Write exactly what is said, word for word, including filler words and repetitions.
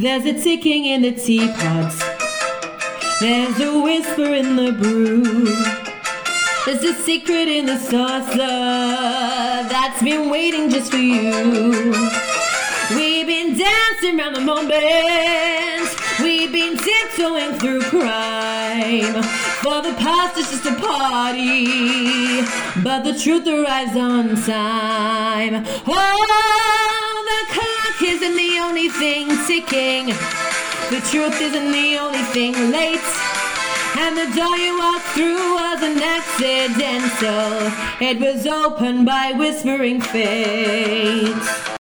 There's a ticking in the teapot. There's a whisper in the brew. There's a secret in the saucer that's been waiting just for you. We've been dancing around the moment. We've been tiptoeing through crime. For the past is just a party, but the truth arrives on time. Oh, the clock isn't the only thing ticking. The truth isn't the only thing late. And the door you walked through wasn't accidental. It was opened by whispering fate.